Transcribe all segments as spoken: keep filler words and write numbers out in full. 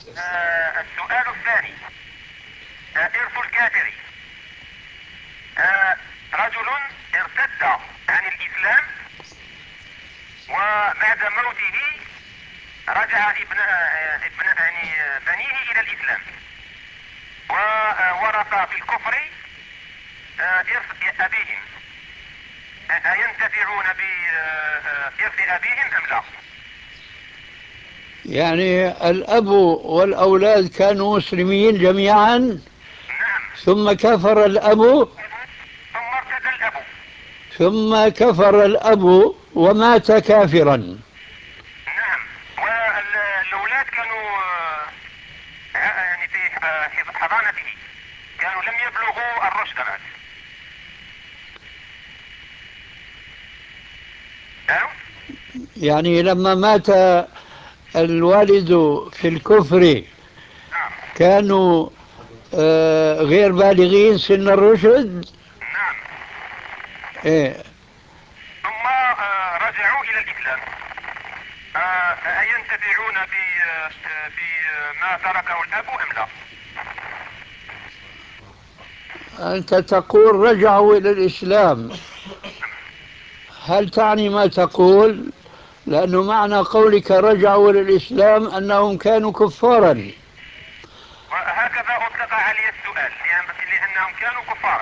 آه السؤال الثاني، آه إرث الكافر. آه رجل ارتد عن الإسلام، وبعد موته رجع ابن آه ابن يعني آه، بنيه إلى الإسلام، وورث في الكفر آه إرث أبيهم. آه، أينتفعون بإرث أبيهم أم لا؟ يعني الأب والأولاد كانوا مسلمين جميعا، نعم. ثم كفر الأب، ثم ارتد الأب. ثم كفر الأب ومات كافرا. نعم. والأولاد كانوا آه، يعني في آه، حضانته، كانوا لم يبلغوا الرشد بعد. نعم. يعني لما مات الوالد في الكفر نعم. كانوا آه، غير بالغين سن الرشد. نعم. إيه. ثم آه، رجعوا إلى الإسلام. آه، أينتفعون ب- آه، بما تركه الأب أم لا؟ أنت تقول رجعوا إلى الإسلام، هل تعني ما تقول؟ لأنه معنى قولك رجعوا إلى الإسلام أنهم كانوا كفارا. وهكذا أطلق علي السؤال، لأن- لأنهم كانوا كفارا.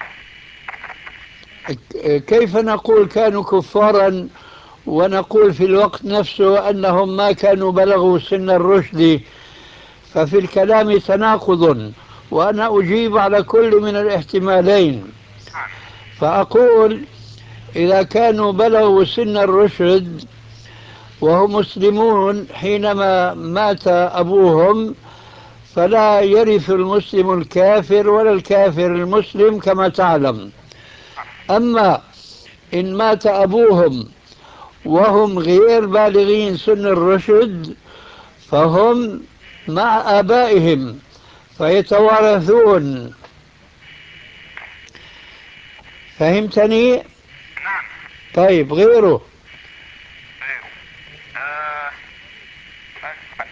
كيف نقول كانوا كفارا ونقول في الوقت نفسه أنهم ما كانوا بلغوا سن الرشد؟ ففي الكلام تناقض، وأنا أجيب على كل من الاحتمالين. نعم. فأقول إذا كانوا بلغوا سن الرشد وهم مسلمون حينما مات أبوهم، فلا يرث المسلم الكافر ولا الكافر المسلم كما تعلم. أما إن مات أبوهم وهم غير بالغين سن الرشد، فهم مع آبائهم فيتوارثون. فهمتني؟ نعم. طيب، غيره.